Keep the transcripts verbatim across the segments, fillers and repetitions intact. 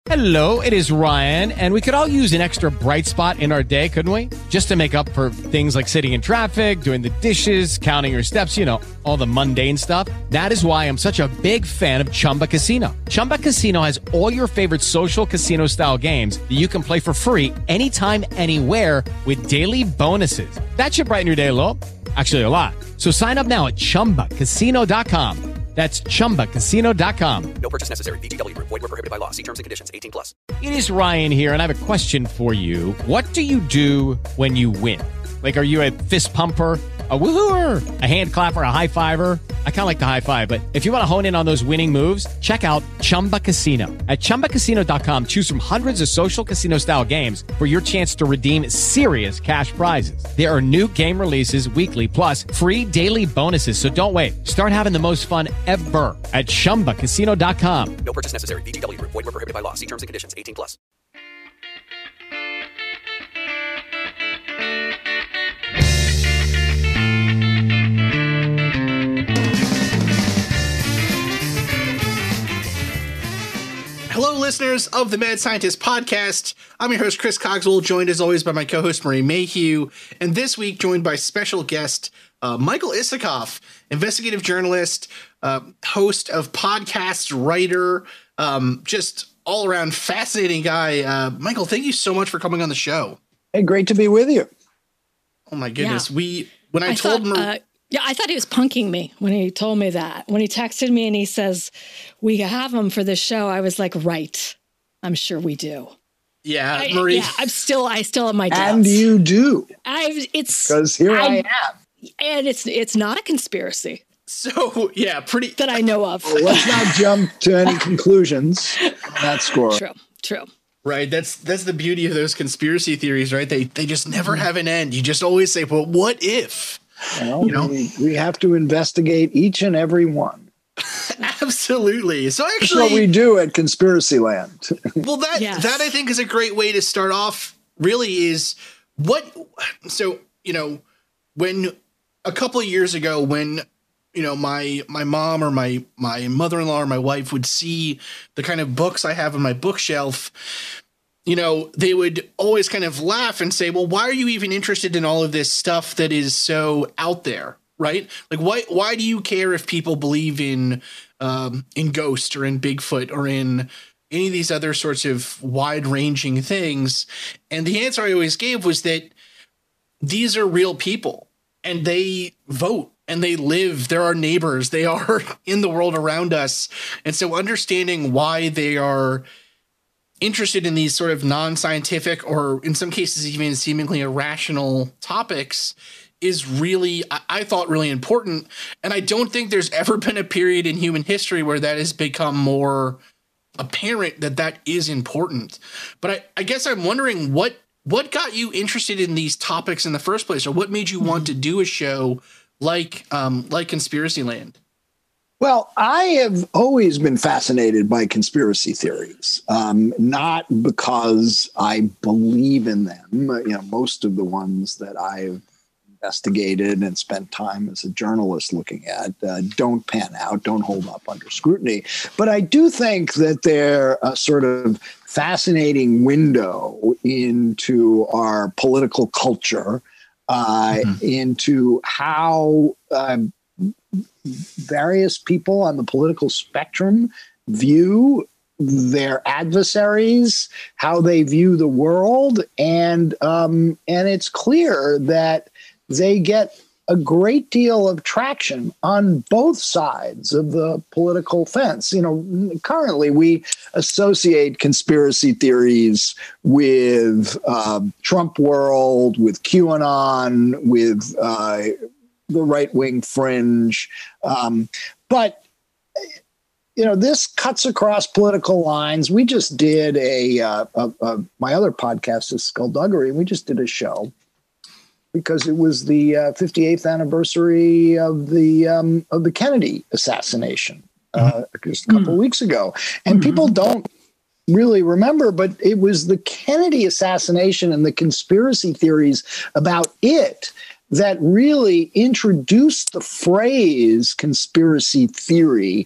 Hello, it is Ryan, and we could all use an extra bright spot in our day, couldn't we? Just to make up for things like sitting in traffic, doing the dishes, counting your steps, you know, all the mundane stuff. That is why I'm such a big fan of Chumba Casino. Chumba Casino has all your favorite social casino-style games that you can play for free anytime, anywhere with daily bonuses. That should brighten your day a little. Actually, a lot. So sign up now at chumba casino dot com. That's chumba casino dot com. No purchase necessary. V G W Group. Void where prohibited by law. See terms and conditions. eighteen plus. It is Ryan here, and I have a question for you. What do you do when you win? Like, are you a fist pumper, a woohooer, a hand clapper, a high fiver? I kind of like the high five, but if you want to hone in on those winning moves, check out Chumba Casino. At chumba casino dot com, choose from hundreds of social casino-style games for your chance to redeem serious cash prizes. There are new game releases weekly, plus free daily bonuses, so don't wait. Start having the most fun ever at chumba casino dot com. No purchase necessary. V G W Group. Void where prohibited by law. See terms and conditions. eighteen plus. Hello, listeners of the Mad Scientist podcast. I'm your host, Chris Cogswell, joined as always by my co-host, Marie Mayhew, and this week joined by special guest, uh, Michael Isikoff, investigative journalist, uh, host of podcasts, writer, um, just all-around fascinating guy. Uh, Michael, thank you so much for coming on the show. Hey, great to be with you. Oh, my goodness. Yeah. We when I, I told thought, Marie... Uh, Yeah, I thought he was punking me when he told me that. When he texted me and he says, we have him for this show, I was like, right. I'm sure we do. Yeah, I, Marie. Yeah, I'm still, I still have my doubts. And you do. I've, it's Because here I, I am. And it's it's not a conspiracy. So, yeah, pretty... That I know of. Well, let's not jump to any conclusions on that score. True, true. Right. That's that's the beauty of those conspiracy theories, right? They they just never have an end. You just always say, well, what if? Well, You know? we, we have to investigate each and every one. Absolutely. So That's actually, what we do at Conspiracy Land. well, that Yes. that I think is a great way to start off. Really, is what. So you know, when a couple of years ago, when you know my my mom or my my mother-in-law or my wife would see the kind of books I have on my bookshelf, you know, they would always kind of laugh and say, well, why are you even interested in all of this stuff that is so out there? Right. Like, why why do you care if people believe in um, in ghosts or in Bigfoot or in any of these other sorts of wide ranging things? And the answer I always gave was that these are real people and they vote and they live. They're our neighbors. They are in the world around us. And so understanding why they are interested in these sort of non-scientific or in some cases even seemingly irrational topics is really, I, I thought, really important. And I don't think there's ever been a period in human history where that has become more apparent that that is important. But I, I guess I'm wondering what what got you interested in these topics in the first place, or what made you want to do a show like um, like Conspiracy Land? Well, I have always been fascinated by conspiracy theories, um, not because I believe in them. You know, most of the ones that I've investigated and spent time as a journalist looking at uh, don't pan out, don't hold up under scrutiny. But I do think that they're a sort of fascinating window into our political culture, uh, mm-hmm. into how uh, various people on the political spectrum view their adversaries, how they view the world. And, um, and it's clear that they get a great deal of traction on both sides of the political fence. You know, currently we associate conspiracy theories with uh, Trump world, with QAnon, with uh, the right-wing fringe. Um, but, you know, this cuts across political lines. We just did a, uh, a, a my other podcast is Skullduggery, and we just did a show because it was the uh, fifty-eighth anniversary of the um, of the Kennedy assassination uh, just a couple mm-hmm. of weeks ago. And mm-hmm. people don't really remember, but it was the Kennedy assassination and the conspiracy theories about it that really introduced the phrase conspiracy theory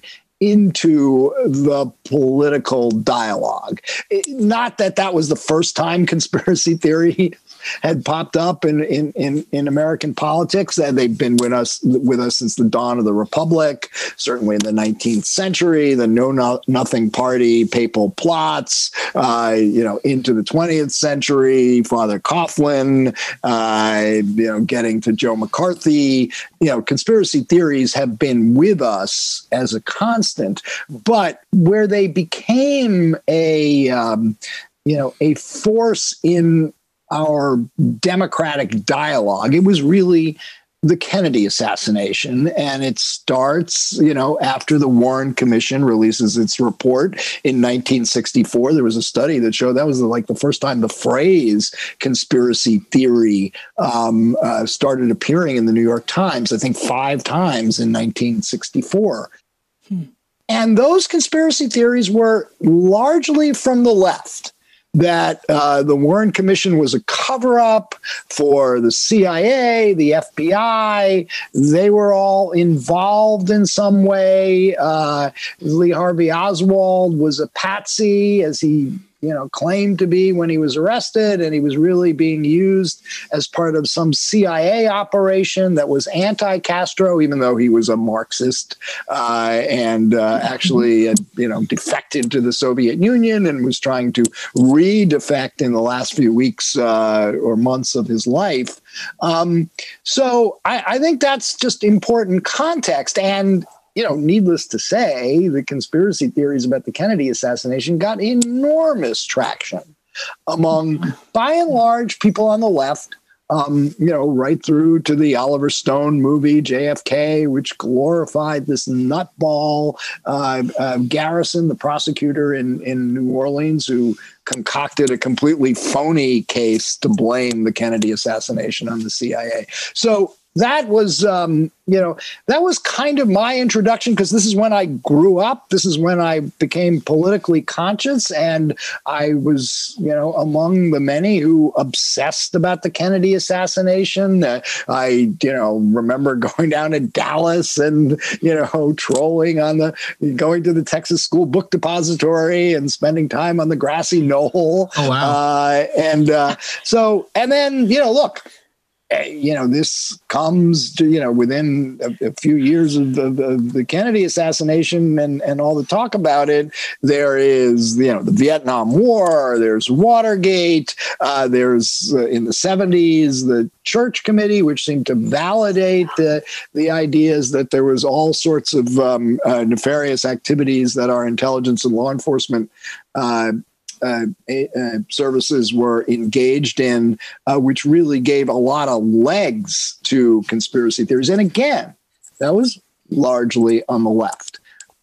into the political dialogue. It, not that that was the first time conspiracy theory had popped up in, in, in, in American politics. They've been with us with us since the dawn of the Republic, certainly in the nineteenth century, the Know no, Nothing Party, papal plots, uh, you know, into the twentieth century, Father Coughlin, uh, you know, getting to Joe McCarthy. You know, conspiracy theories have been with us as a constant, but where they became a, um, you know, a force in our democratic dialogue, it was really the Kennedy assassination. And it starts, you know, after the Warren Commission releases its report in nineteen sixty-four. There was a study that showed that was like the first time the phrase conspiracy theory um, uh, started appearing in the New York Times, I think five times in nineteen sixty-four. Hmm. And those conspiracy theories were largely from the left. That uh, the Warren Commission was a cover-up for the C I A, the F B I. They were all involved in some way. Uh, Lee Harvey Oswald was a patsy, as he you know, claimed to be when he was arrested, and he was really being used as part of some C I A operation that was anti-Castro, even though he was a Marxist uh, and uh, actually, had, you know, defected to the Soviet Union and was trying to re-defect in the last few weeks uh, or months of his life. Um, so I, I think that's just important context. And you know, needless to say, the conspiracy theories about the Kennedy assassination got enormous traction among, by and large, people on the left, um, you know, right through to the Oliver Stone movie, J F K, which glorified this nutball uh, uh, Garrison, the prosecutor in, in New Orleans, who concocted a completely phony case to blame the Kennedy assassination on the C I A. So that was, um, you know, that was kind of my introduction, because this is when I grew up. This is when I became politically conscious, and I was, you know, among the many who obsessed about the Kennedy assassination. Uh, I, you know, remember going down to Dallas and, you know, trolling on the, going to the Texas School Book Depository and spending time on the grassy knoll. Oh, wow. Uh, and uh, so, and then, you know, look, you know, this comes to, you know, within a, a few years of the, the, the Kennedy assassination and, and all the talk about it. There is, you know, the Vietnam War, there's Watergate, uh, there's uh, in the seventies, the Church Committee, which seemed to validate the, the ideas that there was all sorts of um, uh, nefarious activities that our intelligence and law enforcement uh Uh, uh, services were engaged in, uh, which really gave a lot of legs to conspiracy theories. And again, that was largely on the left,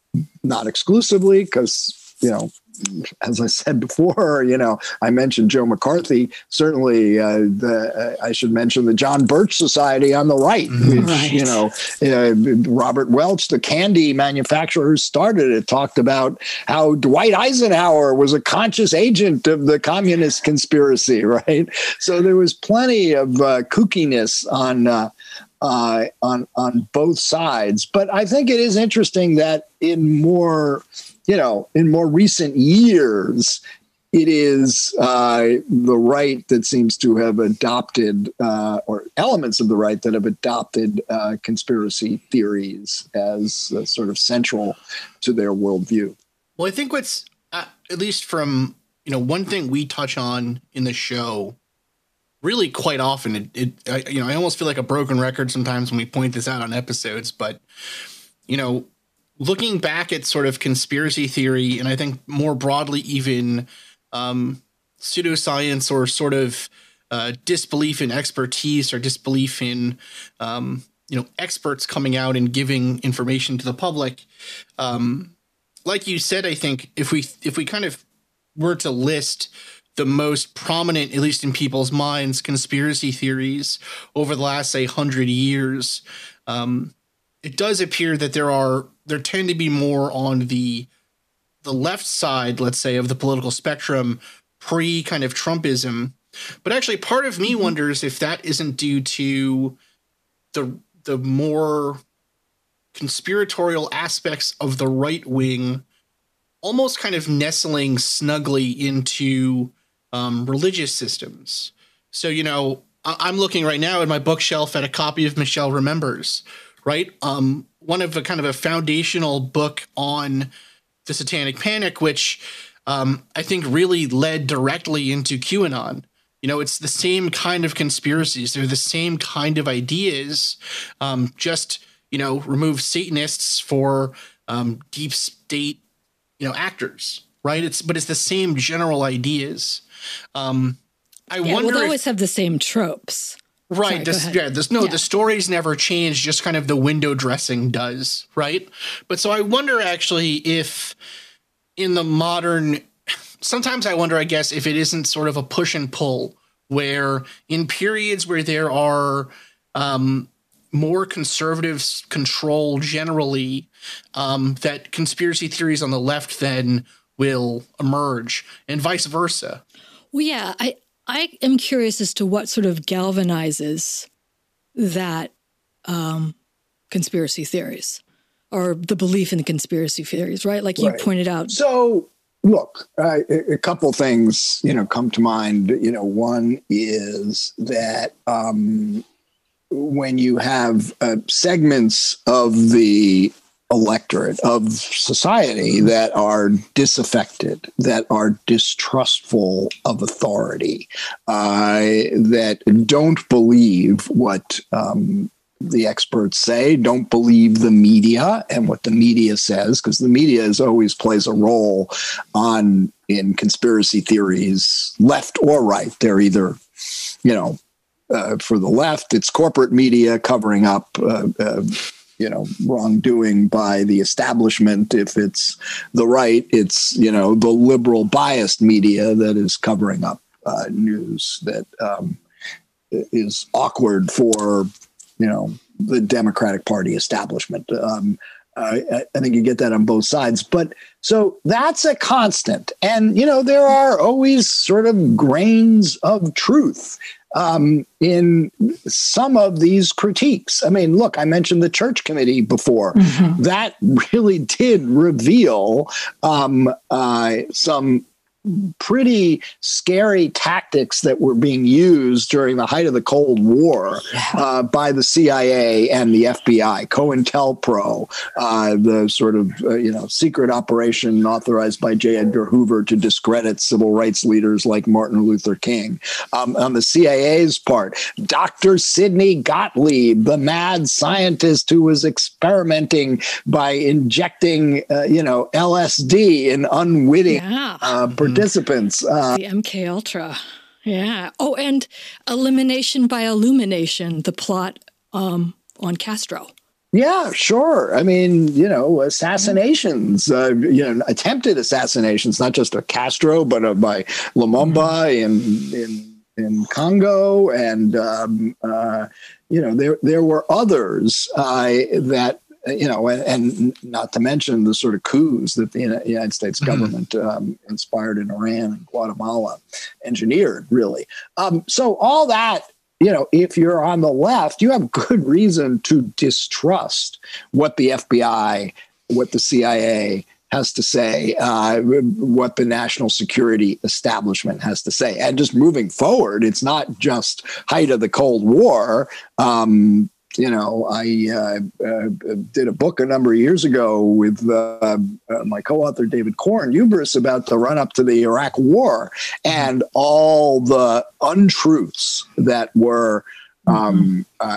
not exclusively, because, you know, as I said before, you know, I mentioned Joe McCarthy. Certainly, uh, the, uh, I should mention the John Birch Society on the right, which, right. you know, uh, Robert Welch, the candy manufacturer who started it, talked about how Dwight Eisenhower was a conscious agent of the communist conspiracy, right? So there was plenty of uh, kookiness on uh, uh, on on both sides. But I think it is interesting that in more you know, in more recent years, it is uh, the right that seems to have adopted, uh, or elements of the right that have adopted uh, conspiracy theories as uh, sort of central to their worldview. Well, I think what's, uh, at least from, you know, one thing we touch on in the show really quite often, it, it I, you know, I almost feel like a broken record sometimes when we point this out on episodes, but, you know, looking back at sort of conspiracy theory, and I think more broadly, even um, pseudoscience or sort of uh, disbelief in expertise or disbelief in, um, you know, experts coming out and giving information to the public. Um, like you said, I think if we if we kind of were to list the most prominent, at least in people's minds, conspiracy theories over the last, say, hundred years, um, it does appear that there are there tend to be more on the the left side, let's say, of the political spectrum, pre kind of Trumpism. But actually, part of me wonders if that isn't due to the the more conspiratorial aspects of the right wing almost kind of nestling snugly into um, religious systems. So, you know, I- I'm looking right now at my bookshelf at a copy of Michelle Remembers, right? Um, one of a kind of a foundational book on the Satanic Panic, which um, I think really led directly into QAnon. You know, it's the same kind of conspiracies. They're the same kind of ideas, um, just, you know, remove Satanists for um, deep state, you know, actors, right? It's but it's the same general ideas. Um, I Yeah, wonder well, they if, always have the same tropes. right. Sorry, go This, ahead. yeah, this, no, Yeah. the stories never change, just kind of the window dressing does, right? But so I wonder actually if in the modern, sometimes I wonder, I guess, if it isn't sort of a push and pull where in periods where there are um, more conservative s- control generally, um, that conspiracy theories on the left then will emerge and vice versa. Well, yeah, I, I am curious as to what sort of galvanizes that um, conspiracy theories or the belief in the conspiracy theories, right? Like you Right. pointed out. So, look, uh, a a couple things, you know, come to mind. You know, one is that um, when you have uh, segments of the electorate of society that are disaffected, that are distrustful of authority, uh, that don't believe what um, the experts say, don't believe the media and what the media says, because the media is always plays a role on in conspiracy theories, left or right. They're either, you know, uh, for the left, it's corporate media covering up, uh, uh, you know, wrongdoing by the establishment. If it's the right, it's, you know, the liberal biased media that is covering up uh, news that um, is awkward for, you know, the Democratic Party establishment. Um, I, I think you get that on both sides. But so that's a constant. And, you know, there are always sort of grains of truth um, in some of these critiques. I mean, look, I mentioned the Church Committee before. Mhm. That really did reveal um, uh, some pretty scary tactics that were being used during the height of the Cold War uh, by the C I A and the F B I, COINTELPRO, uh, the sort of uh, you know secret operation authorized by J. Edgar Hoover to discredit civil rights leaders like Martin Luther King. Um, on the C I A's part, Doctor Sidney Gottlieb, the mad scientist who was experimenting by injecting uh, you know L S D in unwitting Yeah. uh, participants. Uh, The M K Ultra. Yeah. Oh, and elimination by illumination, the plot um, on Castro. yeah, sure. I mean, you know, assassinations, uh, you know, attempted assassinations, not just of Castro, but of by Lumumba in in in Congo, and um, uh, you know, there there were others uh, that. You know, and, and not to mention the sort of coups that the United States government um, inspired in Iran and Guatemala, engineered, really. Um, so all that, you know, if you're on the left, you have good reason to distrust what the F B I, what the C I A has to say, uh, what the national security establishment has to say. And just moving forward, it's not just height of the Cold War. Um, You know, I uh, uh, did a book a number of years ago with uh, uh, my co-author David Korn Hubris about the run-up to the Iraq War and all the untruths that were um, uh,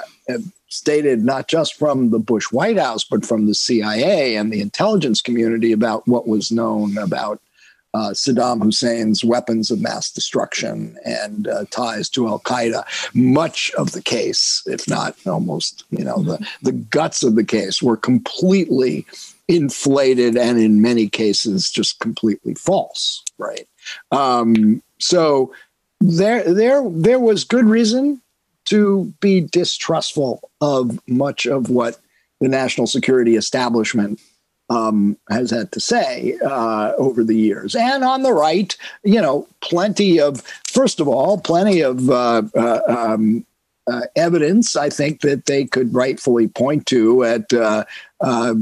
stated not just from the Bush White House, but from the C I A and the intelligence community about what was known about Uh, Saddam Hussein's weapons of mass destruction and uh, ties to Al Qaeda. Much of the case, if not almost, you know, the, the guts of the case were completely inflated and in many cases just completely false. Right. Um, so there, there, there was good reason to be distrustful of much of what the national security establishment Um, has had to say uh, over the years. And on the right, you know, plenty of, first of all, plenty of uh, uh, um, uh, evidence, I think, that they could rightfully point to at uh, uh,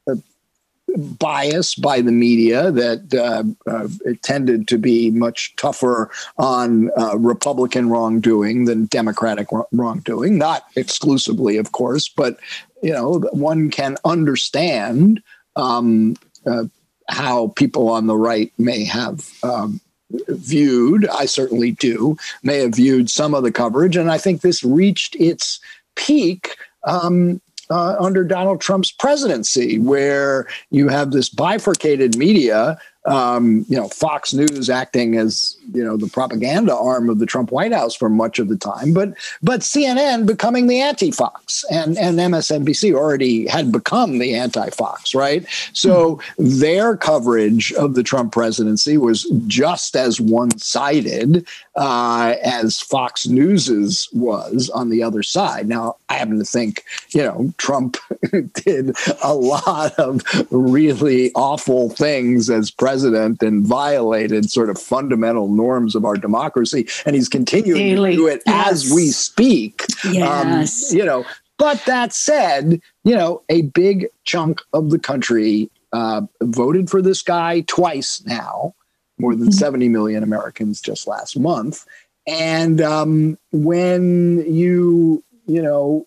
bias by the media that uh, uh, it tended to be much tougher on uh, Republican wrongdoing than Democratic wrongdoing. Not exclusively, of course, but you know, one can understand um, uh, how people on the right may have um, viewed, I certainly do, may have viewed some of the coverage. And I think this reached its peak um, uh, under Donald Trump's presidency, where you have this bifurcated media, um, you know, Fox News acting as, you know, the propaganda arm of the Trump White House for much of the time, but but C N N becoming the anti-Fox, and, and M S N B C already had become the anti-Fox, right? So mm-hmm. their coverage of the Trump presidency was just as one-sided uh, as Fox News's was on the other side. Now, I happen to think, you know, Trump did a lot of really awful things as president and violated sort of fundamental norms of our democracy, and he's continuing Daily. to do it yes. as we speak. Yes. Um, you know, but that said, you know, a big chunk of the country uh, voted for this guy twice now, more than mm-hmm. seventy million Americans just last month. And um, when you, you know,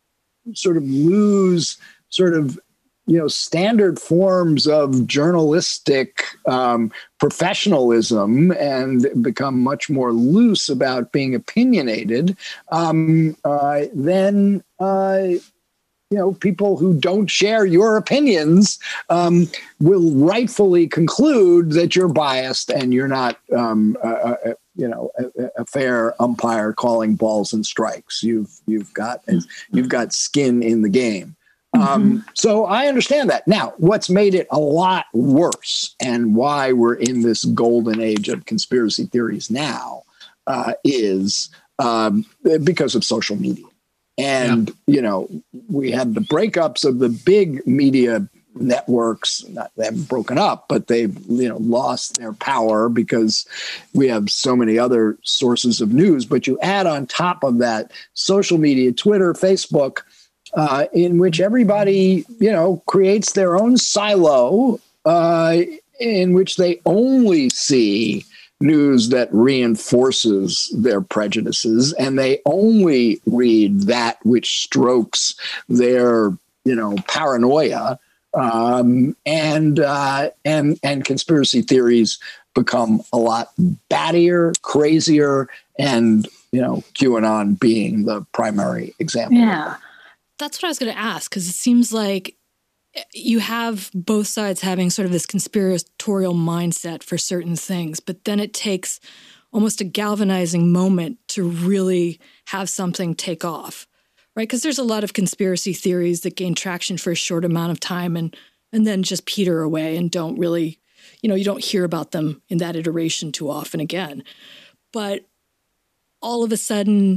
sort of lose sort of, you know, standard forms of journalistic um, professionalism and become much more loose about being opinionated, um, uh, then, uh, you know, people who don't share your opinions um, will rightfully conclude that you're biased and you're not, um, uh, uh, you know, a, a fair umpire calling balls and strikes. You've you've got you've got skin in the game. Um, mm-hmm. So I understand that. Now, what's made it a lot worse and why we're in this golden age of conspiracy theories now uh, is um, because of social media. And, yeah. you know, we had the breakups of the big media networks. Not, they haven't broken up, but they've, you know, lost their power because we have so many other sources of news. But you add on top of that social media, Twitter, Facebook, Uh, in which everybody, you know, creates their own silo uh, in which they only see news that reinforces their prejudices, and they only read that which strokes their, you know, paranoia, um, and uh, and and conspiracy theories become a lot battier, crazier, and, you know, QAnon being the primary example. Yeah. That's what I was going to ask, because it seems like you have both sides having sort of this conspiratorial mindset for certain things, but then it takes almost a galvanizing moment to really have something take off, right? Because there's a lot of conspiracy theories that gain traction for a short amount of time and and then just peter away and don't really, you know, you don't hear about them in that iteration too often again. But all of a sudden,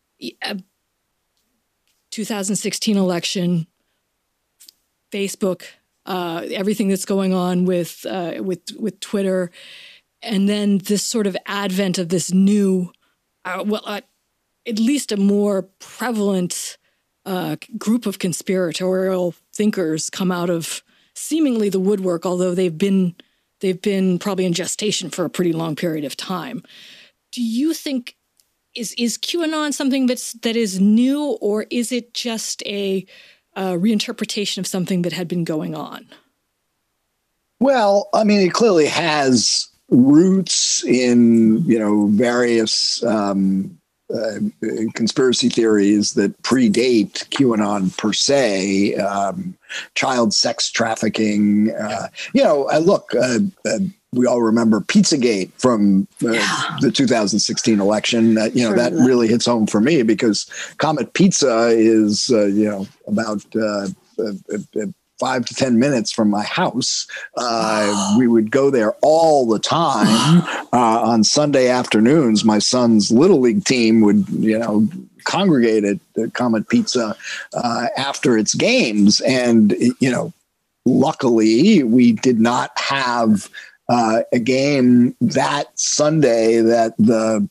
two thousand sixteen election, Facebook, uh, everything that's going on with uh, with with Twitter, and then this sort of advent of this new, uh, well, uh, at least a more prevalent uh, group of conspiratorial thinkers come out of seemingly the woodwork, although they've been they've been probably in gestation for a pretty long period of time. Do you think? Is is QAnon something that's that is new, or is it just a uh, reinterpretation of something that had been going on? Well, I mean, it clearly has roots in, you know, various um, uh, conspiracy theories that predate QAnon per se, um, child sex trafficking. Uh, you know, uh, look. Uh, uh, We all remember Pizzagate from uh, yeah. the two thousand sixteen election. Uh, you know, sure, that yeah. really hits home for me because Comet Pizza is, uh, you know, about uh, uh, uh, five to ten minutes from my house. Uh, oh. We would go there all the time uh, on Sunday afternoons. My son's Little League team would, you know, congregate at uh, Comet Pizza uh, after its games. And, you know, luckily we did not have Uh, a game that Sunday that the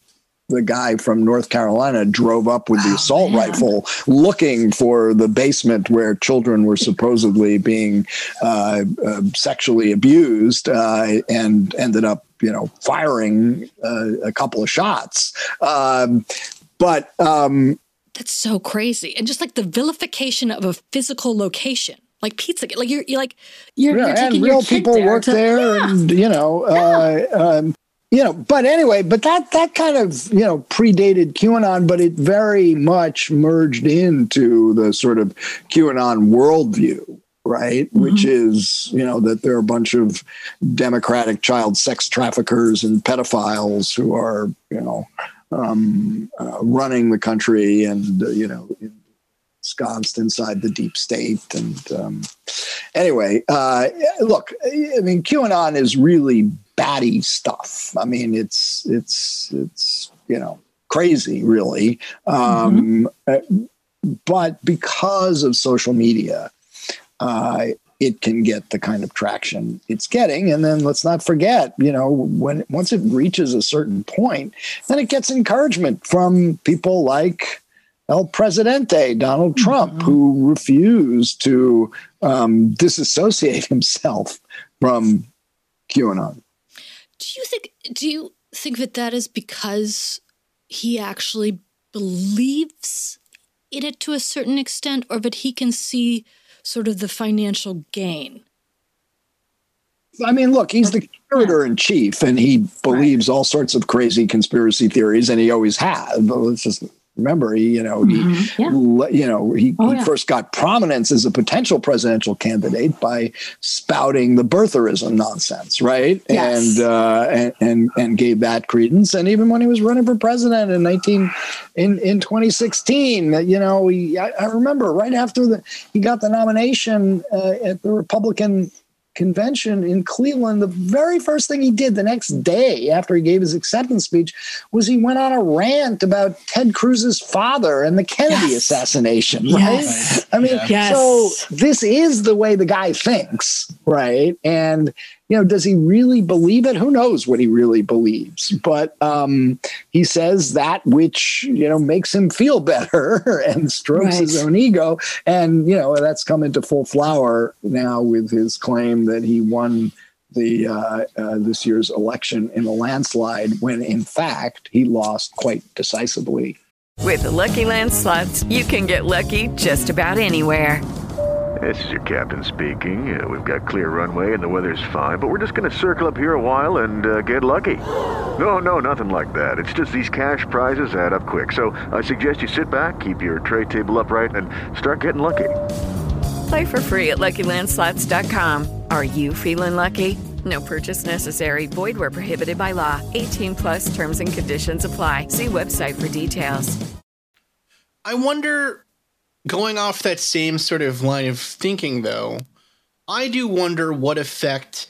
the guy from North Carolina drove up with the Oh, assault man. rifle looking for the basement where children were supposedly being uh, uh, sexually abused uh, and ended up, you know, firing uh, a couple of shots. Um, but um, That's so crazy. And just like the vilification of a physical location, like pizza, like you're, you're like, you're, yeah, you're taking and your real kid people there work to- there, Yeah. and you know, uh, um, you know. But anyway, but that that kind of you know predated QAnon, but it very much merged into the sort of QAnon worldview, right? Mm-hmm. Which is you know that there are a bunch of Democratic child sex traffickers and pedophiles who are you know um, uh, running the country, and uh, you know. ensconced inside the deep state. And um, anyway, uh, look, I mean, QAnon is really batty stuff. I mean, it's, it's, it's, you know, crazy really. Um, mm-hmm. But because of social media, uh, it can get the kind of traction it's getting. And then let's not forget, you know, when once it reaches a certain point, then it gets encouragement from people like El Presidente, Donald Trump, mm-hmm. who refused to um, disassociate himself from QAnon. Do you think? Do you think that that is because he actually believes in it to a certain extent, or that he can see sort of the financial gain? I mean, look, he's the curator in chief, and he believes right. all sorts of crazy conspiracy theories, and he always has. But let's just. Remember, he, you know, he, mm-hmm. yeah. you know, he, oh, he yeah. first got prominence as a potential presidential candidate by spouting the birtherism nonsense, right? Yes. And, uh, and and and gave that credence. And even when he was running for president in nineteen in in twenty sixteen, you know, he, I, I remember right after the he got the nomination uh, at the Republican convention in Cleveland, the very first thing he did the next day after he gave his acceptance speech was he went on a rant about Ted Cruz's father and the Kennedy yes. assassination, right? Yes. I mean, yes. so this is the way the guy thinks, right? And, you know, does he really believe it? Who knows what he really believes? But um, he says that which, you know, makes him feel better and strokes right. his own ego. And, you know, that's come into full flower now with his claim that he won the uh, uh, this year's election in a landslide when, in fact, he lost quite decisively. With the Lucky Land Slots, you can get lucky just about anywhere. This is your captain speaking. Uh, we've got clear runway and the weather's fine, but we're just going to circle up here a while and uh, get lucky. No, no, nothing like that. It's just these cash prizes add up quick. So I suggest you sit back, keep your tray table upright, and start getting lucky. Play for free at Lucky Land Slots dot com. Are you feeling lucky? No purchase necessary. Void where prohibited by law. eighteen plus terms and conditions apply. See website for details. I wonder, going off that same sort of line of thinking, though, I do wonder what effect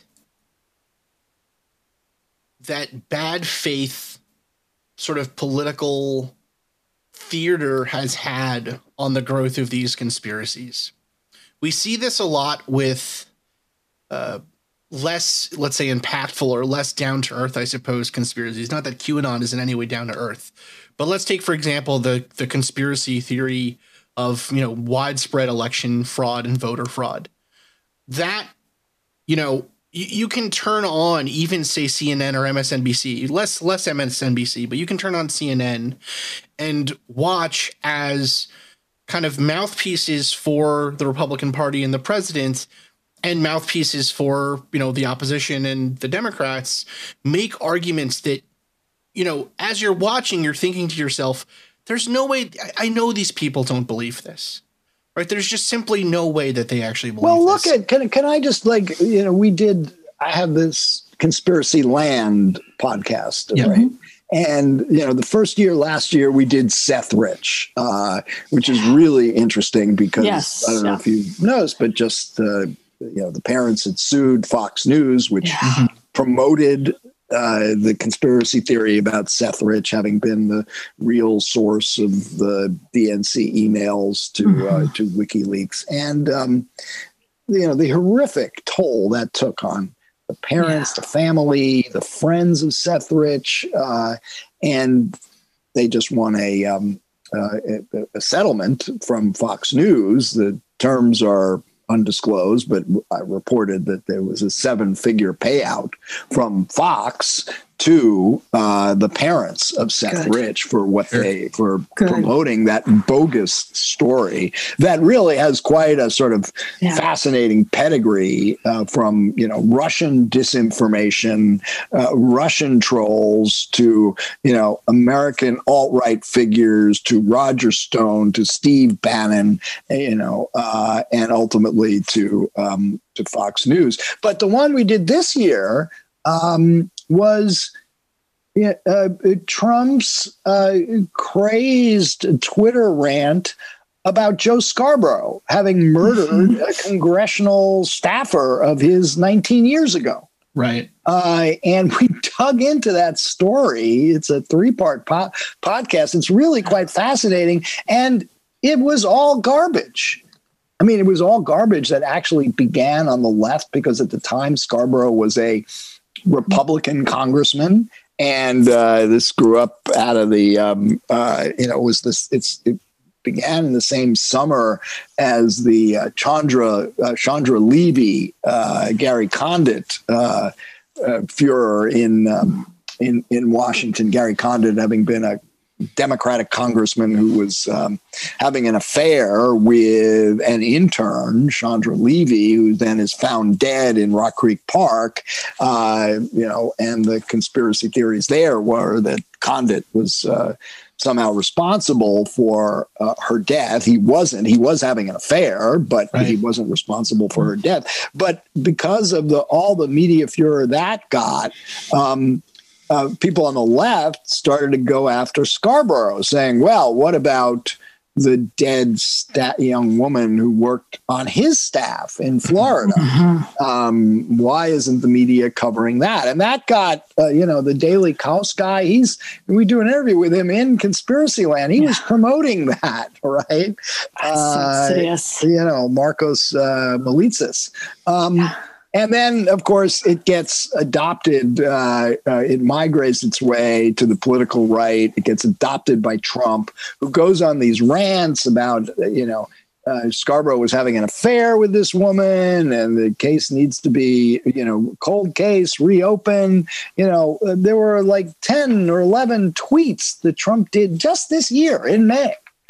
that bad faith sort of political theater has had on the growth of these conspiracies. We see this a lot with uh, less, let's say, impactful or less down to earth, I suppose, conspiracies. Not that QAnon is in any way down to earth, but let's take, for example, the the conspiracy theory of, you know, widespread election fraud and voter fraud. That, you know, you, you can turn on even, say, C N N or M S N B C, less less M S N B C, but you can turn on C N N and watch as kind of mouthpieces for the Republican Party and the president, and mouthpieces for, you know, the opposition and the Democrats, make arguments that, you know, as you're watching, you're thinking to yourself, there's no way, I, I know these people don't believe this, right? There's just simply no way that they actually believe well, look this. at, can, can I just like, you know, we did, I have this Conspiracy Land podcast, Yep. right? And, you know, the first year, last year, we did Seth Rich, uh, which is really interesting because Yes, I don't know yeah. if you noticed, but just, uh, you know, the parents had sued Fox News, which Yeah. promoted uh, the conspiracy theory about Seth Rich having been the real source of the D N C emails to Mm-hmm. uh, to WikiLeaks, and um, you know the horrific toll that took on the parents, Yeah. the family, the friends of Seth Rich, uh, and they just won a, um, uh, a, a settlement from Fox News. The terms are undisclosed, but I reported that there was a seven-figure payout from Fox to uh, the parents of Seth Good. Rich for what sure. they for Good. promoting that bogus story that really has quite a sort of yeah. fascinating pedigree uh, from you know Russian disinformation, uh, Russian trolls to you know American alt-right figures to Roger Stone to Steve Bannon, you know, uh, and ultimately to um, to Fox News. But the one we did this year. Um, was yeah, uh, Trump's uh, crazed Twitter rant about Joe Scarborough having murdered a congressional staffer of his nineteen years ago. Right. Uh, and we dug into that story. It's a three-part po- podcast. It's really quite fascinating. And it was all garbage. I mean, it was all garbage that actually began on the left because at the time Scarborough was a Republican congressman, and uh, this grew up out of the um, uh, you know it was this it's it began in the same summer as the uh, Chandra uh, Chandra Levy uh, Gary Condit uh, uh, furor in um, in in Washington. Gary Condit having been a Democratic congressman who was um, having an affair with an intern, Chandra Levy, who then is found dead in Rock Creek Park. Uh, you know, and the conspiracy theories there were that Condit was uh, somehow responsible for uh, her death. He wasn't. He was having an affair, but right. he wasn't responsible for her death. But because of the all the media furor that got, um, Uh, people on the left started to go after Scarborough, saying, well, what about the dead sta- young woman who worked on his staff in Florida? Mm-hmm. Um, why isn't the media covering that? And that got, uh, you know, the Daily Kos guy, he's, we do an interview with him in Conspiracy Land. He yeah. was promoting that, right? That's uh, so serious. You know, Marcos uh, Melitsas. Um, yeah. And then, of course, it gets adopted. Uh, uh, it migrates its way to the political right. It gets adopted by Trump, who goes on these rants about, you know, uh, Scarborough was having an affair with this woman and the case needs to be, you know, cold case, reopen. You know, uh, there were like ten or eleven tweets that Trump did just this year in May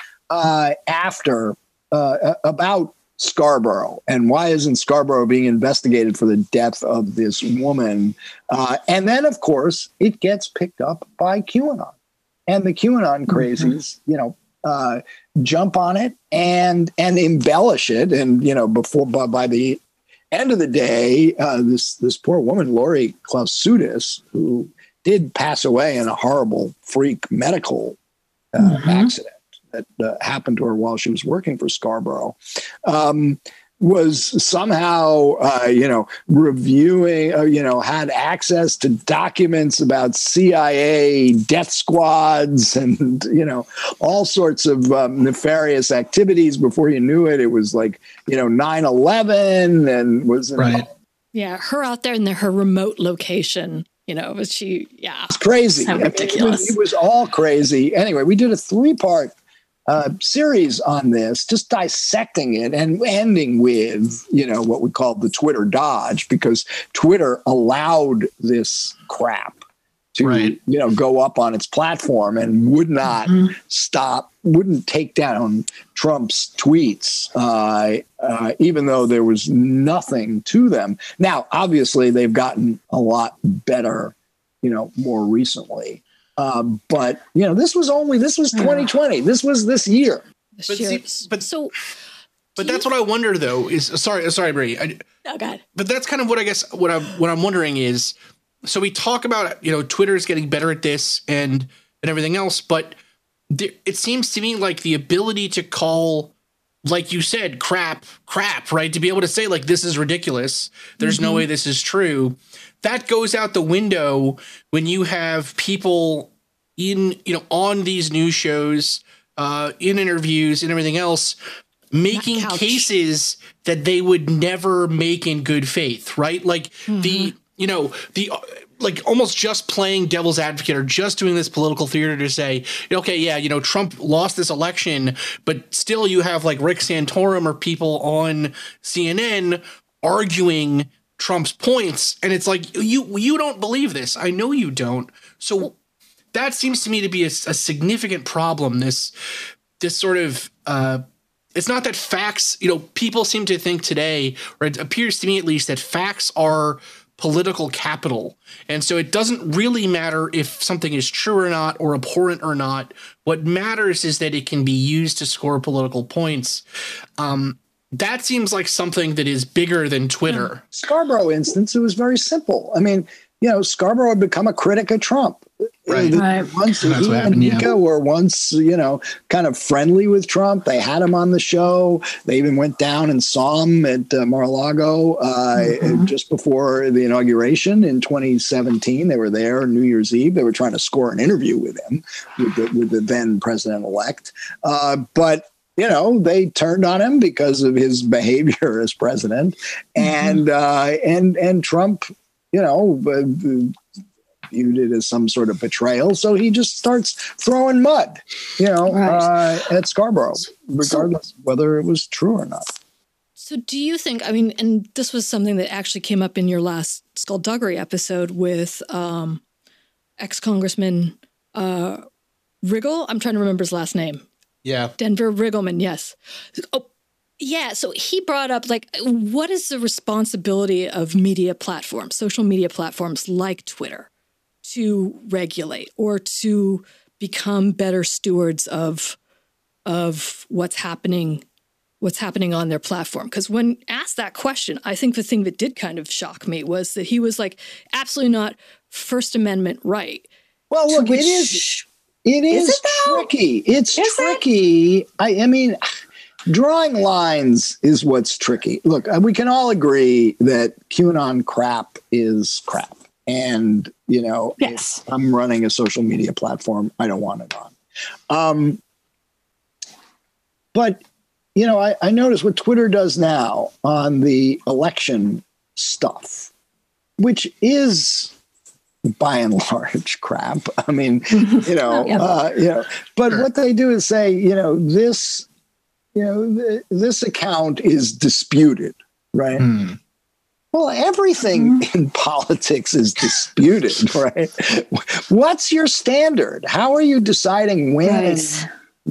uh, after uh, about Scarborough and why isn't Scarborough being investigated for the death of this woman? Uh, and then, of course, it gets picked up by QAnon, and the QAnon crazies, mm-hmm. you know, uh, jump on it and and embellish it. And you know, before by, by the end of the day, uh, this this poor woman, Lori Klausutis, who did pass away in a horrible freak medical uh, mm-hmm. accident that uh, happened to her while she was working for Scarborough, um, was somehow, uh, you know, reviewing, uh, you know, had access to documents about C I A death squads and, you know, all sorts of um, nefarious activities. Before you knew it, it was like, you know, nine eleven and was in right. A, yeah, her out there in the, her remote location. You know, was she? Yeah, it's crazy. So I mean, ridiculous. it, was, it was all crazy. Anyway, we did a three-part uh, series on this, just dissecting it and ending with, you know, what we call the Twitter dodge, because Twitter allowed this crap to, right. you know, go up on its platform and would not mm-hmm. stop, wouldn't take down Trump's tweets, uh, uh, even though there was nothing to them. Now, obviously, they've gotten a lot better, you know, more recently. Um, but, you know, this was only, this was twenty twenty. This was this year. This But, year. see, but so, but that's what I wonder, though, is sorry, sorry, Bree. I, oh God. But that's kind of what I guess what I'm what I'm wondering is, so we talk about, you know, Twitter's getting better at this and and everything else, but there, it seems to me like the ability to call, like you said, crap, crap, right? To be able to say like, this is ridiculous. There's mm-hmm. no way this is true. That goes out the window when you have people in, you know, on these news shows, uh, in interviews and everything else, making cases that they would never make in good faith, right? Like mm-hmm. the, you know, the, like almost just playing devil's advocate or just doing this political theater to say, okay, yeah, you know, Trump lost this election, but still you have like Rick Santorum or people on C N N arguing Trump's points. And it's like, you, you don't believe this. I know you don't. So that seems to me to be a, a significant problem. This, this sort of, uh, it's not that facts, you know, people seem to think today, or it appears to me at least, that facts are political capital. And so it doesn't really matter if something is true or not, or abhorrent or not. What matters is that it can be used to score political points. Um, that seems like something that is bigger than Twitter. Scarborough instance, it was very simple. I mean, you know, Scarborough had become a critic of Trump. Right. Right. Once That's he what and happened, yeah. Nika were once, you know, kind of friendly with Trump. They had him on the show. They even went down and saw him at uh, Mar-a-Lago uh, Mhm. just before the inauguration in twenty seventeen. They were there on New Year's Eve. They were trying to score an interview with him, with the, with the then president-elect. Uh, but you know, they turned on him because of his behavior as president, and uh, and and Trump, you know, uh, viewed it as some sort of betrayal. So he just starts throwing mud, you know, Right. uh, at Scarborough, regardless of whether it was true or not. So do you think, I mean, and this was something that actually came up in your last Skullduggery episode with um, ex-Congressman uh, Riggle. I'm trying to remember his last name. Yeah. Denver Riggleman, yes. Oh, yeah, so he brought up, like, what is the responsibility of media platforms, social media platforms like Twitter, to regulate or to become better stewards of of what's happening what's happening on their platform? Because when asked that question, I think the thing that did kind of shock me was that he was like, absolutely not First Amendment right. Well, look, which- it is it is, Is it though? tricky. It's Is it? tricky. I, I mean, drawing lines is what's tricky. Look, we can all agree that QAnon crap is crap. And, you know, Yes. if I'm running a social media platform, I don't want it on. Um, but, you know, I, I notice what Twitter does now on the election stuff, which is by and large crap. I mean, you know, Yeah. uh, you know, but Sure. what they do is say, you know, this, you know, th- this account is disputed, right? Hmm. Well, everything in politics is disputed, right? What's your standard? How are you deciding when Right.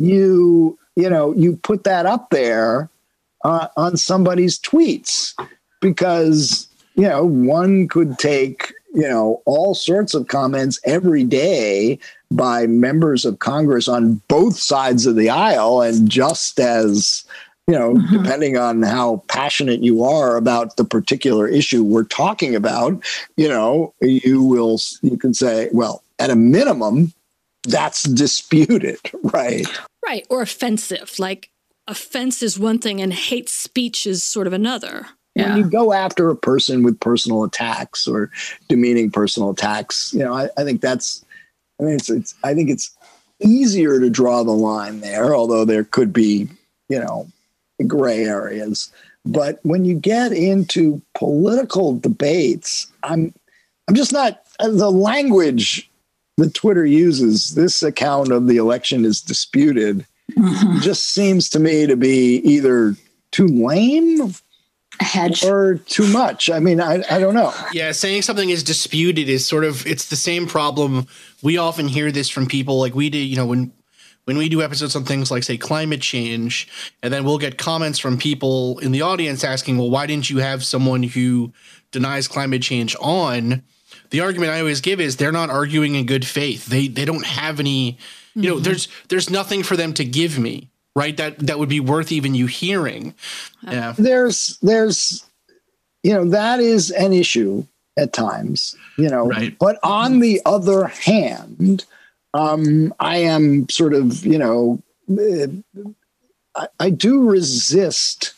you, you know, you put that up there uh, on somebody's tweets? Because, you know, one could take, you know, all sorts of comments every day by members of Congress on both sides of the aisle, and just as, you know, Mhm. depending on how passionate you are about the particular issue we're talking about, you know, you will, you can say, well, at a minimum, that's disputed, right? Right. Or offensive. Like, offense is one thing and hate speech is sort of another. When you go after a person with personal attacks or demeaning personal attacks, you know, I, I think that's, I mean, it's, it's, I think it's easier to draw the line there, although there could be, you know, gray areas. But when you get into political debates, I'm, I'm just not, the language that Twitter uses, this account of the election is disputed, Mhm. just seems to me to be either too lame A hedge. or too much. I mean, I, I don't know. Yeah, saying something is disputed is sort of, it's the same problem. We often hear this from people, like we do, you know, when when we do episodes on things like, say, climate change, and then we'll get comments from people in the audience asking, well, why didn't you have someone who denies climate change on? The argument I always give is they're not arguing in good faith. They they don't have any, you know, there's there's nothing for them to give me, right? That that would be worth even you hearing. Yeah. There's, there's, you know, that is an issue at times, you know, Right. but on the other hand, um, I am sort of, you know, uh, I, I do resist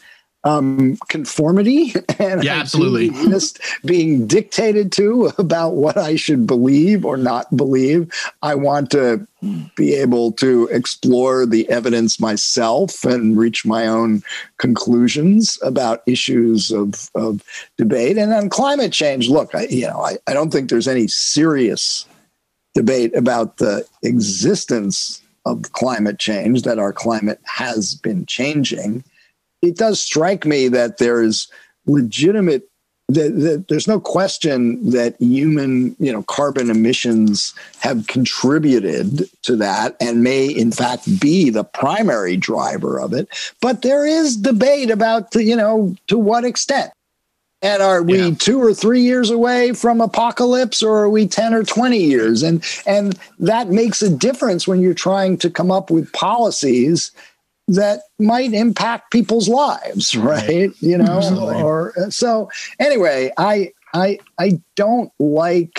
um, conformity and Yeah, I absolutely. do resist being dictated to about what I should believe or not believe. I want to be able to explore the evidence myself and reach my own conclusions about issues of, of debate. And on climate change, look, I, you know, I, I don't think there's any serious debate about the existence of climate change, that our climate has been changing. It does strike me that there is legitimate, that, that there's no question that human, you know, carbon emissions have contributed to that and may in fact be the primary driver of it. But there is debate about, the, you know, to what extent. And are we yeah. two or three years away from apocalypse, or are we ten or twenty years? And and that makes a difference when you're trying to come up with policies that might impact people's lives, right? right. You know, Absolutely. or so. Anyway, I I I don't like.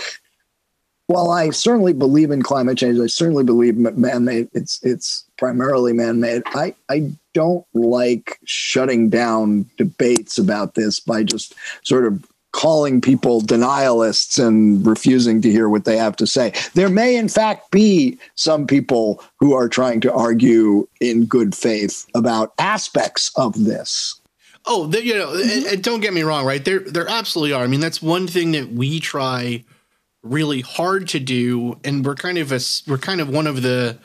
While I certainly believe in climate change, I certainly believe man-made. It's it's primarily man-made. I I don't like shutting down debates about this by just sort of calling people denialists and refusing to hear what they have to say. There may, in fact, be some people who are trying to argue in good faith about aspects of this. Oh, the, you know, mm-hmm. and, and don't get me wrong, right? There, there absolutely are. I mean, that's one thing that we try really hard to do, and we're kind of a, we're kind of one of the.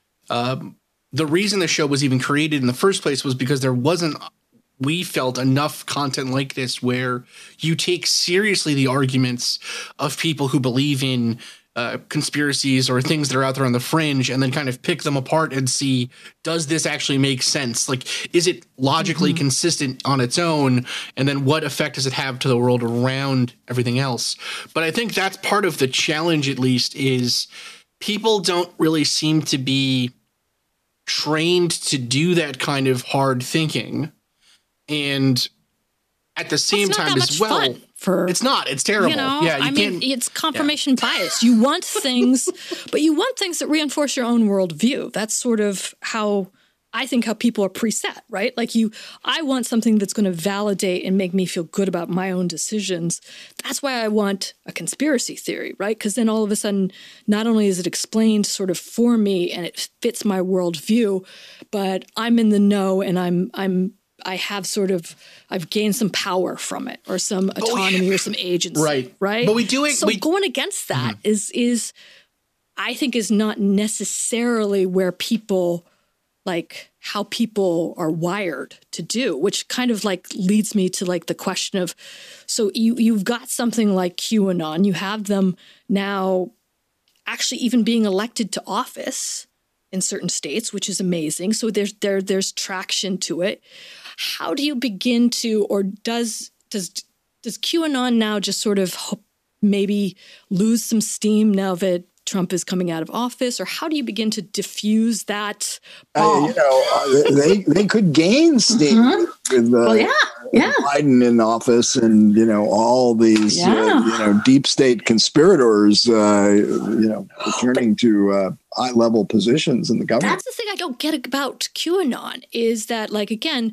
Um, the reason the show was even created in the first place was because there wasn't, we felt, enough content like this where you take seriously the arguments of people who believe in uh, conspiracies or things that are out there on the fringe, and then kind of pick them apart and see, does this actually make sense? Like, is it logically mm-hmm. consistent on its own? And then what effect does it have to the world around everything else? But I think that's part of the challenge, at least, is people don't really seem to be trained to do that kind of hard thinking. And at the same it's not time that as much well, fun for, it's not, it's terrible. You know, yeah, you I can't, mean, it's confirmation yeah. bias. You want things, but you want things that reinforce your own worldview. That's sort of how I think how people are preset, right? Like you, I want something that's going to validate and make me feel good about my own decisions. That's why I want a conspiracy theory, right? Because then all of a sudden, not only is it explained sort of for me and it fits my worldview, but I'm in the know and I'm, I'm, I have sort of, I've gained some power from it or some autonomy or some agency, right? Right. But we do it. So we, going against that mm-hmm. is, is I think is not necessarily where people like how people are wired to do, which kind of like leads me to like the question of, so you, you've got something like QAnon, you have them now actually even being elected to office in certain states, which is amazing. So there's, there, there's traction to it. How do you begin to, or does, does, does QAnon now just sort of maybe lose some steam now that Trump is coming out of office, or how do you begin to diffuse that bomb? Uh, you know, uh, they they could gain steam mm-hmm. with uh, well, yeah, yeah. Biden in office, and you know all these yeah. uh, you know deep state conspirators, uh, you know, returning to uh, high level positions in the government. That's the thing I don't get about QAnon is that, like, again,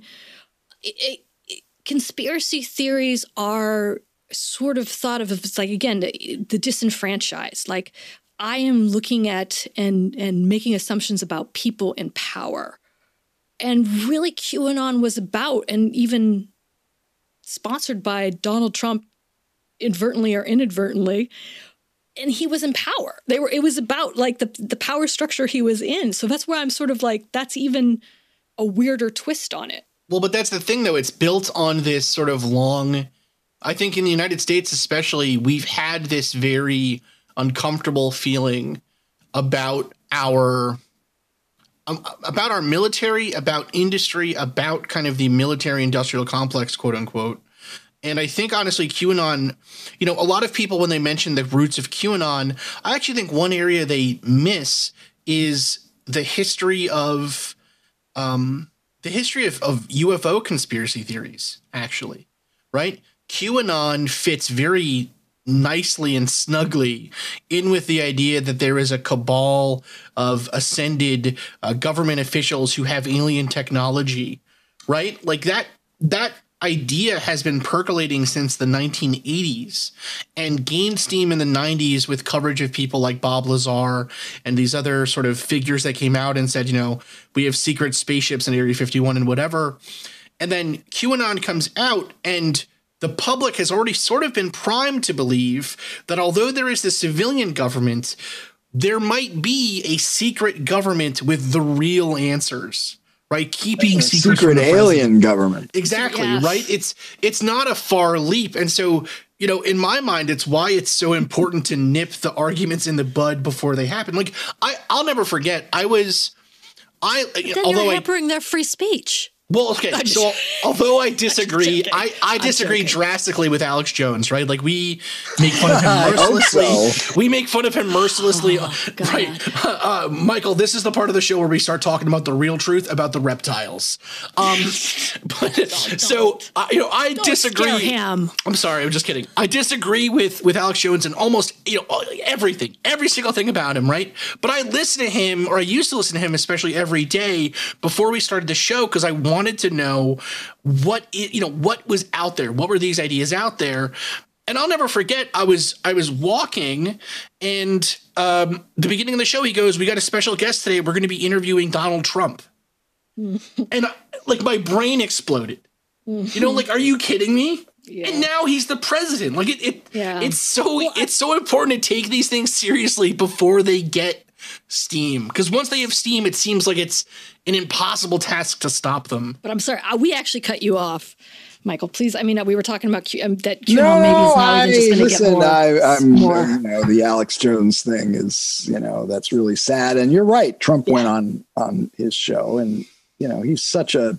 it, it, conspiracy theories are sort of thought of as like, again, the, the disenfranchised, like. I am looking at and and making assumptions about people in power. And really QAnon was about, and even sponsored by Donald Trump inadvertently or inadvertently, and he was in power. They were it was about like the the power structure he was in. So that's why I'm sort of like, that's even a weirder twist on it. Well, but that's the thing though, it's built on this sort of long, I think in the United States especially, we've had this very uncomfortable feeling about our um, about our military, about industry, about kind of the military industrial complex, quote unquote. And I think honestly, QAnon, you know, a lot of people when they mention the roots of QAnon, I actually think one area they miss is the history of um, the history of, of U F O conspiracy theories, actually, right? QAnon fits very nicely and snugly in with the idea that there is a cabal of ascended uh, government officials who have alien technology, right? Like that, that idea has been percolating since the nineteen eighties and gained steam in the nineties with coverage of people like Bob Lazar and these other sort of figures that came out and said, you know, we have secret spaceships in Area fifty-one and whatever. And then QAnon comes out, and the public has already sort of been primed to believe that although there is the civilian government, there might be a secret government with the real answers. Right, keeping secrets secret from the alien president. government. Exactly, Yes. right? It's it's not a far leap. And so, you know, in my mind, it's why it's so important to nip the arguments in the bud before they happen. Like, I, I'll never forget, I was, I, Then although you're I, hampering their free speech. well, okay, I'm so just- although I disagree, joking. I, I I'm disagree joking. drastically with Alex Jones, right? Like, we make fun of him I hope mercilessly. so. We make fun of him mercilessly. Oh, God. Right. Uh, Michael, this is the part of the show where we start talking about the real truth about the reptiles. Um, but so, uh, you know, I Don't disagree. scare him. I'm sorry, I'm just kidding. I disagree with with Alex Jones and almost, you know, everything, every single thing about him, right? But I listen to him, or I used to listen to him, especially every day before we started the show, because I wanted to know what it, you know, what was out there, what were these ideas out there. And I'll never forget, I was I was walking, and um, the beginning of the show, he goes, "We got a special guest today. We're going to be interviewing Donald Trump." And I, like, my brain exploded. You know, like, are you kidding me? Yeah. And now he's the president. Like, it, it Yeah. it's so it's so important to take these things seriously before they get steam. Because once they have steam, it seems like it's an impossible task to stop them. But I'm sorry, uh, we actually cut you off, Michael. Please, I mean, we were talking about Q, um, that QAnon No, maybe is now I, even just going to get listen, more. I, I'm, more. you know, the Alex Jones thing is, you know, that's really sad. And you're right. Trump went on, on his show, and, you know, he's such a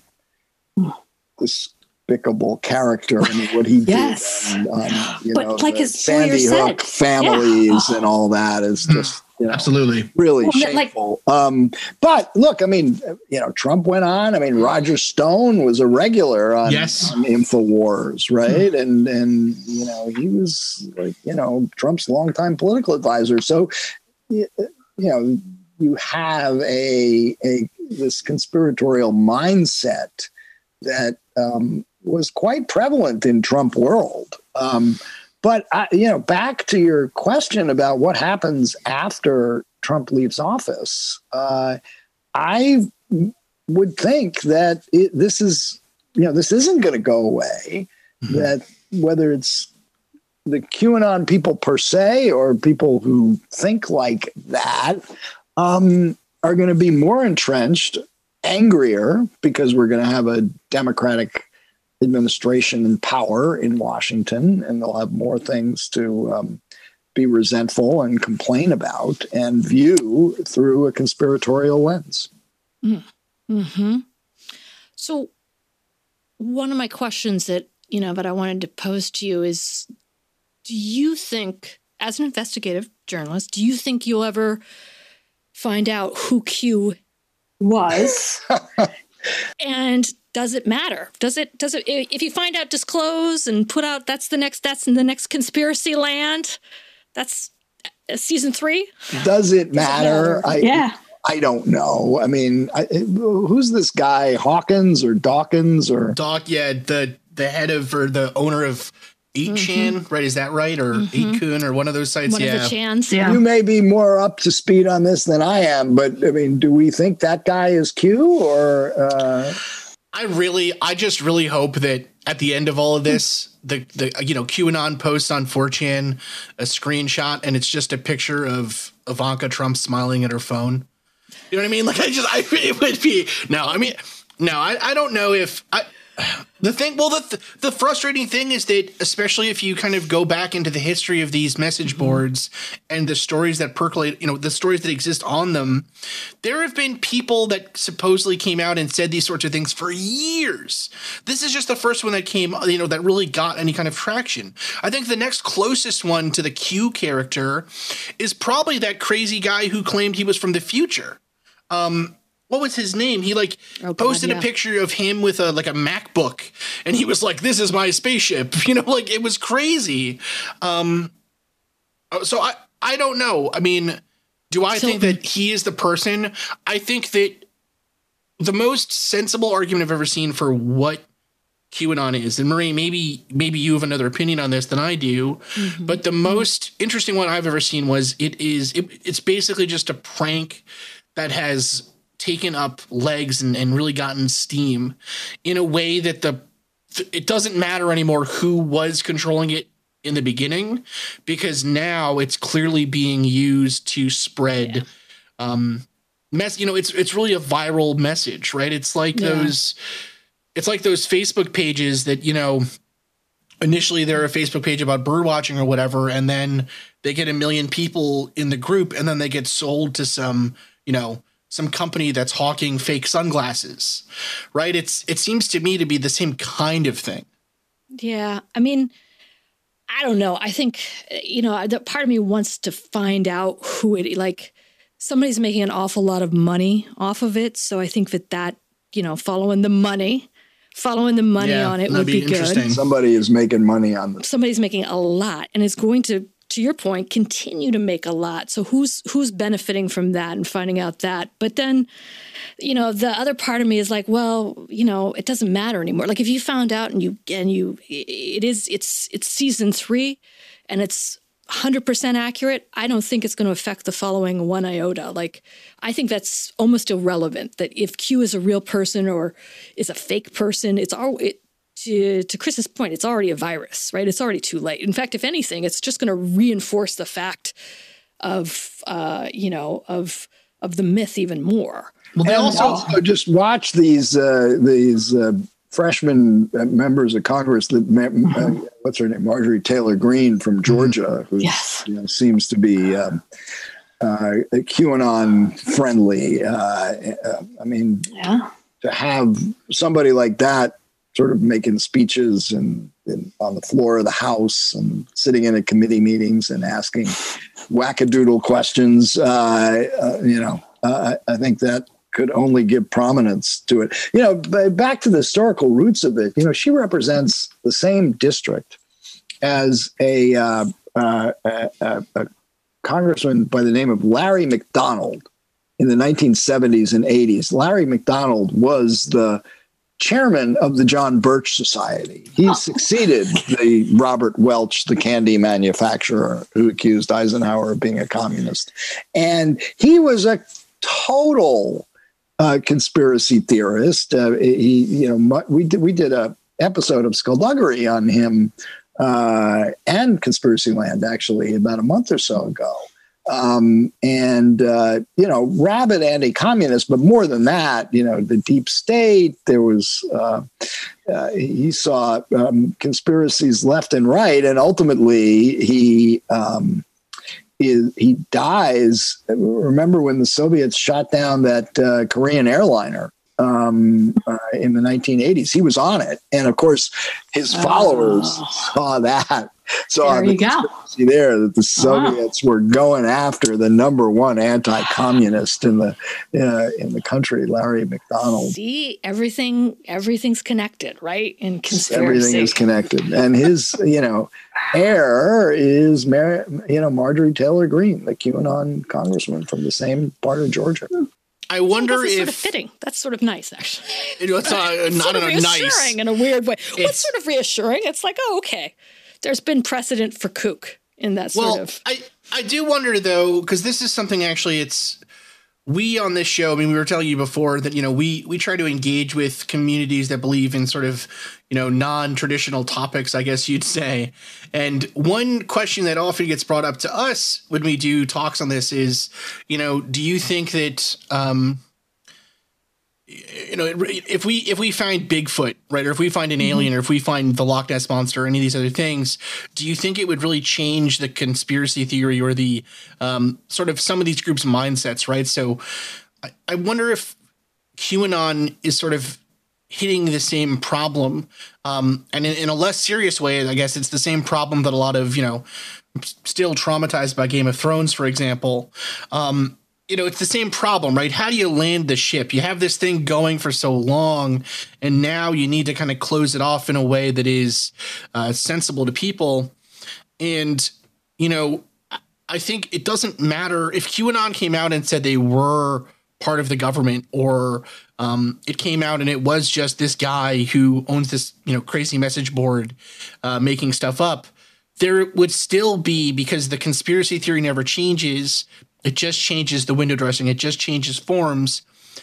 despicable character in what he Yes. did. And, um, you But know, like the his lawyer Sandy said, Hook families and all that is just, you know, Absolutely. really Well, like- shameful. um, but look, I mean, you know, Trump went on. I mean, Roger Stone was a regular on, Yes. on InfoWars, right? And and you know, he was like, you know, Trump's longtime political advisor. So, y- you know, you have a a this conspiratorial mindset that um, was quite prevalent in Trump world. Um, But, I, you know, back to your question about what happens after Trump leaves office, uh, I would think that it, this is, you know, this isn't going to go away, mm-hmm. that whether it's the QAnon people per se or people who think like that um, are going to be more entrenched, angrier, because we're going to have a Democratic administration in power in Washington, and they'll have more things to um, be resentful and complain about and view through a conspiratorial lens. Mm-hmm. So one of my questions that, you know, that I wanted to pose to you is, do you think, as an investigative journalist, do you think you'll ever find out who Q Was. and does it matter? Does it, does it, if you find out, disclose and put out, that's the next, that's in the next conspiracy land. That's uh, season three. Does it matter? matter? I, Yeah. I don't know. I mean, I, who's this guy, Hawkins or Dawkins or? Doc, yeah, the the head of or the owner of eight chan, mm-hmm. right? Is that right? Or mm-hmm. eight kun or one of those sites? One yeah. of the chans. Yeah. You may be more up to speed on this than I am, but I mean, do we think that guy is Q or? Uh... I really, I just really hope that at the end of all of this, the, the you know, QAnon posts on four chan a screenshot and it's just a picture of Ivanka Trump smiling at her phone. You know what I mean? Like, I just, I, it would be, no, I mean, no, I, I don't know if, I, the thing, well, the, the frustrating thing is that, especially if you kind of go back into the history of these message boards and the stories that percolate, you know, the stories that exist on them, there have been people that supposedly came out and said these sorts of things for years. This is just the first one that came, you know, that really got any kind of traction. I think the next closest one to the Q character is probably that crazy guy who claimed he was from the future. Um, What was his name? He like oh, God, posted yeah. a picture of him with a like a MacBook, and he was like, "This is my spaceship." You know, like it was crazy. Um, so I I don't know. I mean, do I so, think that he is the person? I think that the most sensible argument I've ever seen for what QAnon is. And Marie, maybe maybe you have another opinion on this than I do. Mm-hmm. But the most interesting one I've ever seen was it is it, it's basically just a prank that has taken up legs and, and really gotten steam in a way that the it doesn't matter anymore who was controlling it in the beginning, because now it's clearly being used to spread yeah. um mess you know it's it's really a viral message, right? It's like yeah. those it's like those Facebook pages that, you know, initially they're a Facebook page about bird watching or whatever, and then they get a million people in the group, and then they get sold to some, you know, some company that's hawking fake sunglasses, right? It's it seems to me to be the same kind of thing. Yeah, I mean, I don't know. I think, you know, the part of me wants to find out who it, like, somebody's making an awful lot of money off of it. So I think that that, you know, following the money, following the money yeah, on it would be, be good. Somebody is making money on this. Somebody's making a lot, and it's going to, to your point, continue to make a lot. So who's who's benefiting from that and finding out that? But then, you know, the other part of me is like, well, you know, it doesn't matter anymore. Like if you found out and you and you, it is it's it's season three, and it's one hundred percent accurate, I don't think it's going to affect the following one iota. Like, I think that's almost irrelevant, that if Q is a real person or is a fake person, it's all, it, to, to Chris's point, it's already a virus, right? It's already too late. In fact, if anything, it's just going to reinforce the fact of, uh, you know, of of the myth even more. Well, they also, also just watch these, uh, these, uh, freshman members of Congress, that uh, what's her name, Marjorie Taylor Greene from Georgia, who yes. you know, seems to be um, uh, QAnon friendly. Uh, uh, I mean, yeah. to have somebody like that sort of making speeches and, and on the floor of the House and sitting in at committee meetings and asking wackadoodle questions, uh, uh, you know, uh, I think that could only give prominence to it. You know, back to the historical roots of it, you know, she represents the same district as a, uh, uh, a, a congressman by the name of Larry McDonald in the nineteen seventies and eighties. Larry McDonald was the chairman of the John Birch Society. He oh. succeeded the Robert Welch, the candy manufacturer, who accused Eisenhower of being a communist. And he was a total Uh, conspiracy theorist. Uh, he, you know, we did we did a episode of Skullduggery on him uh, and Conspiracy Land actually about a month or so ago. Um, and uh, you know, rabid anti-communist, but more than that, you know, the deep state. There was uh, uh, he saw um, conspiracies left and right, and ultimately he. Um, Is, he dies. Remember when the Soviets shot down that uh, Korean airliner um, uh, in the nineteen eighties? He was on it, and of course, his followers oh. saw that. Saw there you the go. There that the Soviets oh. were going after the number one anti-communist in the uh, in the country, Larry McDonald. See, everything everything's connected, right? In conspiracy, everything is connected, and his you know. heir is Mar- you know Marjorie Taylor Greene, the QAnon congressman from the same part of Georgia. I wonder well, if sort of fitting. That's sort of nice, actually. You know, it's not, it's not sort of a reassuring nice in a weird way. It's, What's sort of reassuring? It's like, oh, okay. There's been precedent for kook in that sort well, of. I I do wonder though, because this is something actually. It's we on this show. I mean, we were telling you before that you know we we try to engage with communities that believe in sort of you know non-traditional topics, I guess you'd say. And one question that often gets brought up to us when we do talks on this is, you know, do you think that, um, you know, if we if we find Bigfoot, right, or if we find an mm-hmm. alien, or if we find the Loch Ness Monster, or any of these other things, do you think it would really change the conspiracy theory or the um, sort of some of these groups' mindsets, right? So I, I wonder if QAnon is sort of hitting the same problem, um, and in, in a less serious way, I guess it's the same problem that a lot of, you know, still traumatized by Game of Thrones, for example. Um, you know, it's the same problem, right? How do you land the ship? You have this thing going for so long, and now you need to kind of close it off in a way that is uh, sensible to people. And, you know, I think it doesn't matter if QAnon came out and said they were part of the government, or um, it came out and it was just this guy who owns this, you know, crazy message board uh, making stuff up, there would still be, because the conspiracy theory never changes, it just changes the window dressing, it just changes forms.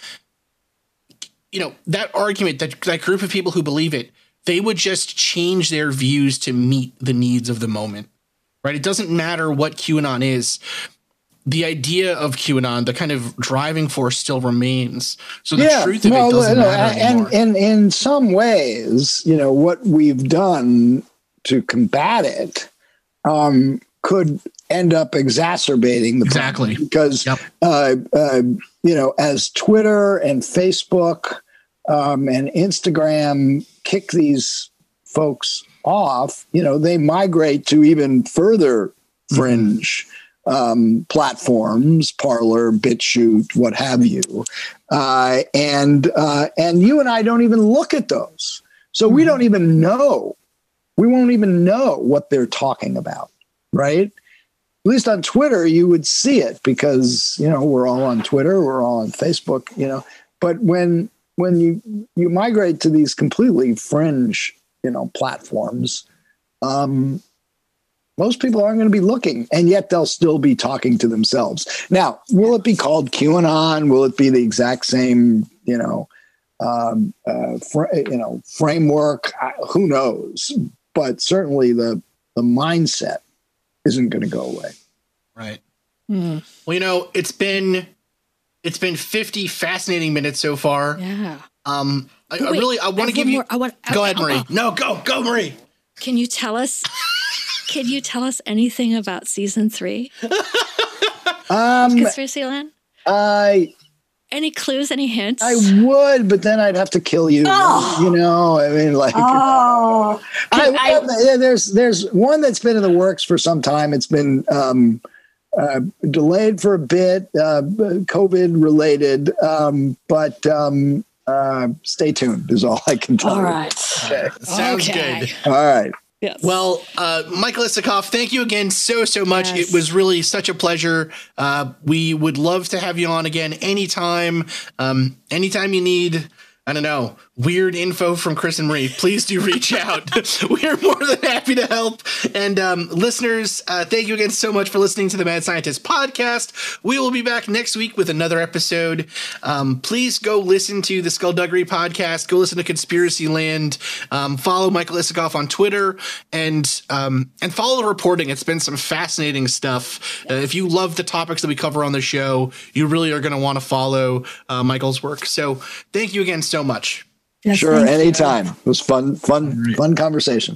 You know, that argument, that, that group of people who believe it, they would just change their views to meet the needs of the moment, right? It doesn't matter what QAnon is. The idea of QAnon, the kind of driving force, still remains. So the yeah, truth of well, it doesn't no, matter anymore. And, and in some ways, you know, what we've done to combat it um, could end up exacerbating the exactly problem, because yep. uh, uh, you know, as Twitter and Facebook um, and Instagram kick these folks off, you know, they migrate to even further fringe mm-hmm. um, platforms, Parler, BitChute, what have you, uh, and uh, and you and I don't even look at those, so mm-hmm. we don't even know. We won't even know what they're talking about, right? At least on Twitter, you would see it because, you know, we're all on Twitter, we're all on Facebook, you know. But when when you you migrate to these completely fringe, you know, platforms, um, most people aren't going to be looking, and yet they'll still be talking to themselves. Now, will it be called QAnon? Will it be the exact same, you know, um, uh, fr- you know, framework? I, who knows? But certainly the the mindset isn't going to go away. Right. Mm. Well, you know, it's been it's been fifty fascinating minutes so far. Yeah. Um, I, Wait, I really I want to give you. more, I want, go I, ahead, Marie. Oh, oh. No, go, go, Marie. Can you tell us? Can you tell us anything about season three? um, Conspiracy Land? I. Any clues? Any hints? I would, but then I'd have to kill you. Oh. You know, I mean, like, oh, I, I, well, there's there's one that's been in the works for some time. It's been um, uh, delayed for a bit, uh, COVID related, um, but um, uh, stay tuned is all I can tell all you. right. Okay. Sounds Okay. good. All right. Yes. Well, uh, Michael Isikoff, thank you again so, so much. Yes. It was really such a pleasure. Uh, we would love to have you on again anytime. Um, anytime you need, I don't know, weird info from Chris and Marie, please do reach out. We're more than happy to help. And um, listeners, uh, thank you again so much for listening to the Mad Scientist podcast. We will be back next week with another episode. Um, please go listen to the Skullduggery podcast. Go listen to Conspiracy Land. Um, follow Michael Isikoff on Twitter, and um, and follow the reporting. It's been some fascinating stuff. Uh, if you love the topics that we cover on the show, you really are going to want to follow uh, Michael's work. So thank you again so much. Yes, Sure, thank you. anytime. It was fun, fun, fun conversation.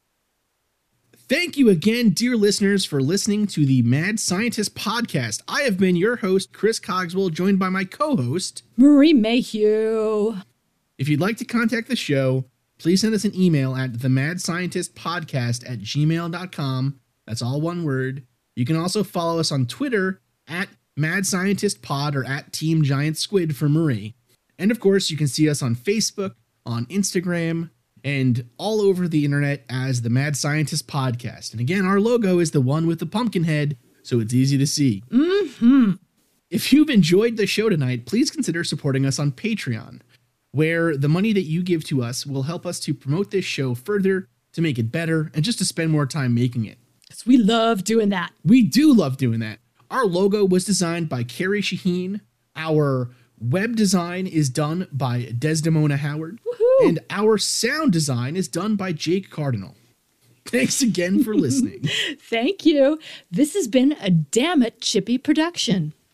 Thank you again, dear listeners, for listening to the Mad Scientist podcast. I have been your host, Chris Cogswell, joined by my co-host, Marie Mayhew. If you'd like to contact the show, please send us an email at themadscientistpodcast at gmail dot com. That's all one word. You can also follow us on Twitter at Mad Scientist Pod or at Team Giant Squid for Marie. And of course, you can see us on Facebook, on Instagram, and all over the internet as the Mad Scientist Podcast. And again, our logo is the one with the pumpkin head, so it's easy to see. Mm-hmm. If you've enjoyed the show tonight, please consider supporting us on Patreon, where the money that you give to us will help us to promote this show further, to make it better, and just to spend more time making it. Because we love doing that. We do love doing that. Our logo was designed by Carrie Shaheen. Our web design is done by Desdemona Howard. Woohoo. And our sound design is done by Jake Cardinal. Thanks again for listening. Thank you. This has been a Damn It Chippy production.